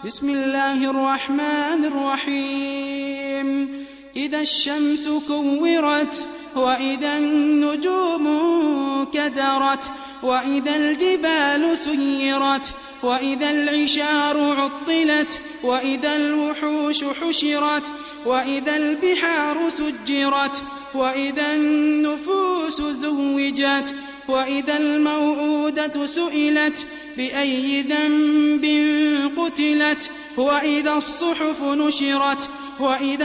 بسم الله الرحمن الرحيم إذا الشمس كورت وإذا النجوم كدرت وإذا الجبال سيرت وإذا العشار عطلت وإذا الوحوش حشرت وإذا البحار سجرت وإذا النفوس زوجت وإذا الموءودة سئلت بأي ذنب قتلت وإذا الصحف نشرت وإذا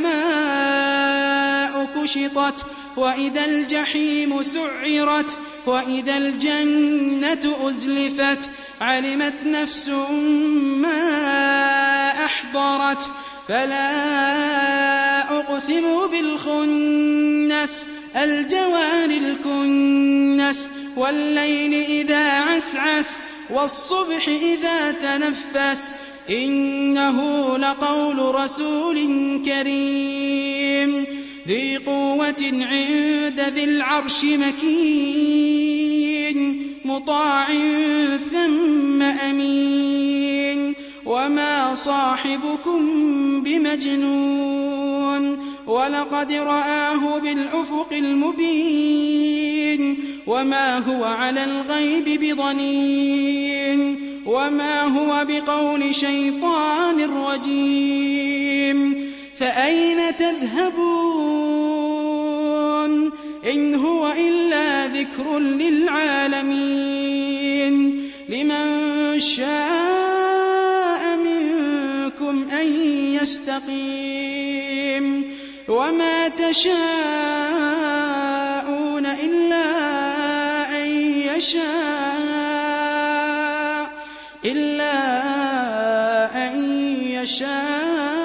السماء كشطت وإذا الجحيم سعرت وإذا الجنة أزلفت علمت نفس ما أحضرت فلا أقسم بالخنس الجوار الكنس والليل إذا عسعس والصبح إذا تنفس إنه لقول رسول كريم ذي قوة عند ذي العرش مكين مطاع ثم أمين وما صاحبكم بمجنون ولقد رآه بالأفق المبين وما هو على الغيب بضنين وما هو بقول شيطان رجيم فأين تذهبون إن هو إلا ذكر للعالمين لمن شاء منكم أن يستقيم وما تشاءون إلا أن يشاء